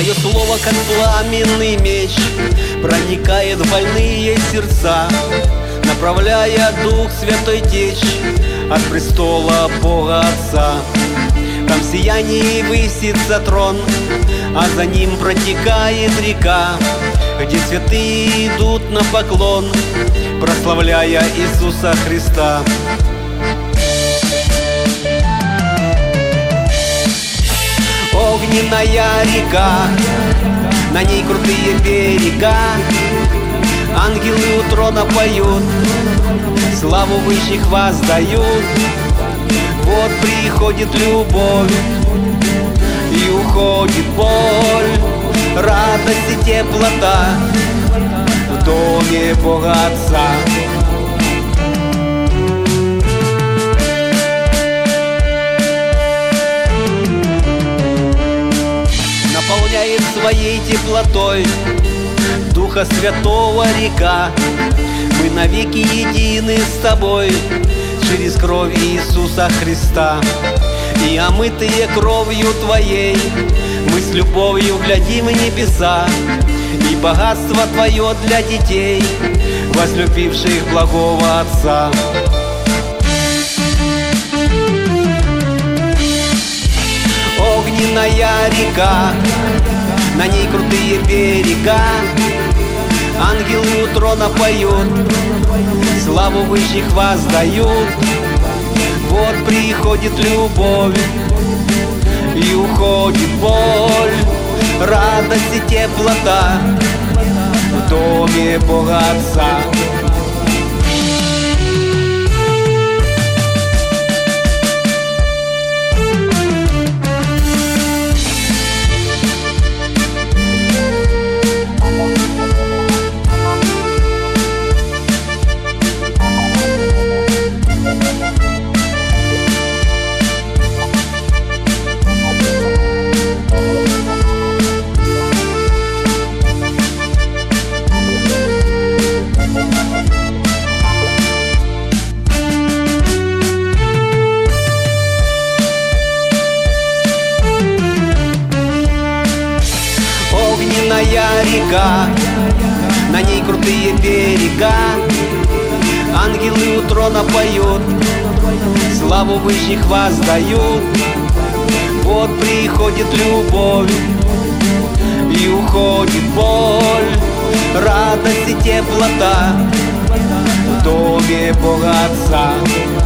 Твое слово, как пламенный меч, проникает в больные сердца, направляя Дух Святой течь от престола Бога Отца. Там в сиянии высится трон, а за ним протекает река, где святые идут на поклон, прославляя Иисуса Христа. Огненная река, на ней крутые берега, ангелы у трона поют, славу высших воздают. Вот приходит любовь и уходит боль, радость и теплота в доме Бога Отца. Наполняет своей теплотой Духа Святого река. Мы навеки едины с Тобой через кровь Иисуса Христа. И омытые кровью Твоей мы с любовью глядим в небеса, и богатство Твое для детей, возлюбивших благого Отца. Огненная река, на ней крутые берега, ангелы у трона поют, славу высших воздают. Вот приходит любовь и уходит боль, радость и теплота в доме Бога Отца. Огненная река, на ней крутые берега, ангелы у трона поют, славу высших воздают. Вот приходит любовь и уходит боль, радость и теплота в доме Бога Отца.